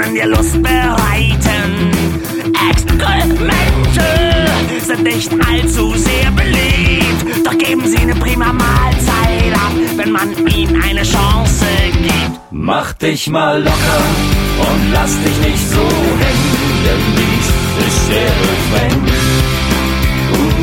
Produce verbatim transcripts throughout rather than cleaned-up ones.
können dir Lust bereiten. Exkremente sind nicht allzu sehr beliebt, doch geben sie eine prima Mahlzeit ab, wenn man ihnen eine Chance gibt. Mach dich mal locker und lass dich nicht so hängen, denn dies ist der Refrain. Uh, uh,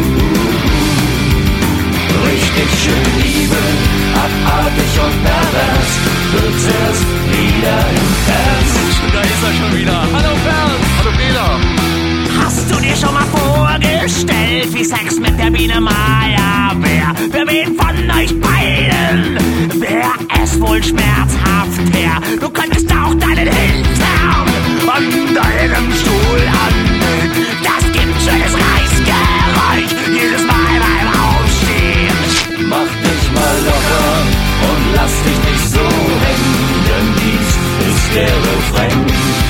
uh. Richtig schön Liebe, abartig und pervers, wird's erst wieder im Herz. Da ist er schon wieder. Hallo Bernd. Hallo Bela. Hast du dir schon mal vorgestellt, wie Sex mit der Biene Maya wär? Für wen von euch beiden wär es wohl schmerzhaft her? Du könntest auch deinen Hintern an deinem Stuhl anlegen. Das gibt schönes Reißgeräusch jedes Mal beim Aufstehen. Mach dich mal locker und lass dich nicht so hängen, denn dies ist der Refrain.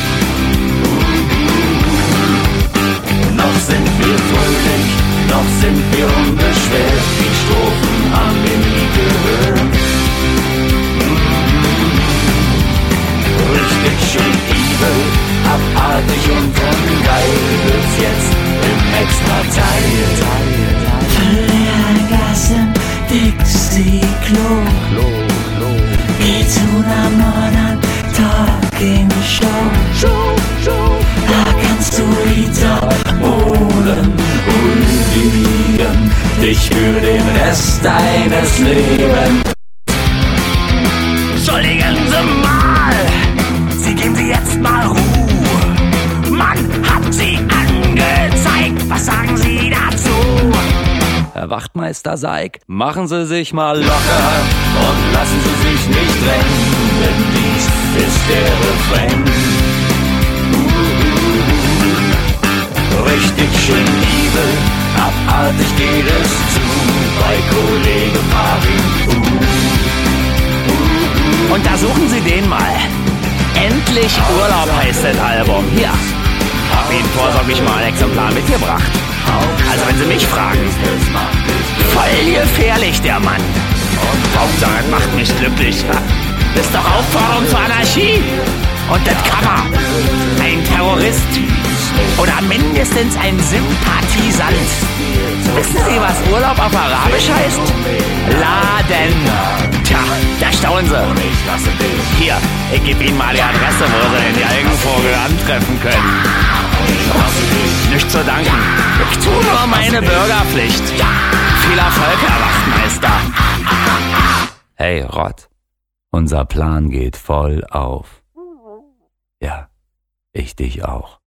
Noch sind wir fröhlich, noch sind wir unbeschwert, die Strophen haben wir nie gehört. Richtig schön evil, abartig und geil wird's jetzt im Extra-Teil. Verlehrgassen, Dixie-Klo, geh zu ner Modern Talking Show. Da kannst du Rita Molen huldigen, dich für den Rest deines Lebens. Entschuldigen Sie mal, Sie geben Sie jetzt mal Ruhe. Man hat Sie angezeigt, was sagen Sie dazu? Herr Wachtmeister Seig, machen Sie sich mal locker und lassen Sie sich nicht drängen, denn dies ist der Refrain. Richtig schön Liebe, abartig geht es zu, bei Kollege Marvin. Und da suchen Sie den mal. Endlich Urlaub heißt das Album. Hier, hab Ihnen vorsorglich mal ein Exemplar mitgebracht. Also wenn Sie mich fragen, voll gefährlich der Mann. Hauptsache es macht mich glücklich. Das ist doch Aufforderung zur Anarchie. Und das Cover, ein Terrorist oder mindestens ein Sympathisant. Wissen Sie, was Urlaub auf Arabisch heißt? Laden. Tja, da staunen Sie. Hier, ich gebe Ihnen mal die Adresse, wo Sie den Galgenvogel antreffen können. Nicht zu danken. Ich tue nur meine Bürgerpflicht. Viel Erfolg, Herr Wachtmeister. Hey Rott, unser Plan geht voll auf. Ja, ich dich auch.